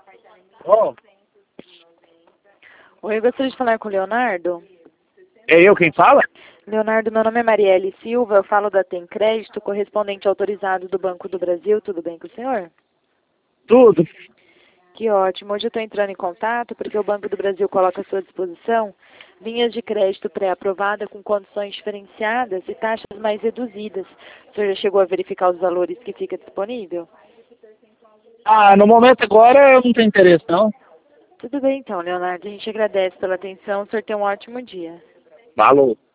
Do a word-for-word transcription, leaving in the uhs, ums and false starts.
Oh, Oi, eu gostaria de falar com o Leonardo. é eu quem fala? Leonardo, meu nome é Marielle Silva, eu falo da Tem Crédito, correspondente autorizado do Banco do Brasil. Tudo bem com o senhor? Tudo. Que ótimo. Hoje eu estou entrando em contato porque o Banco do Brasil coloca à sua disposição linhas de crédito pré-aprovada com condições diferenciadas e taxas mais reduzidas. O senhor já chegou a verificar os valores que fica disponível? Ah, no momento agora eu não tenho interesse, não. Tudo bem então, Leonardo. A gente agradece pela atenção. O senhor tem um ótimo dia. Falou.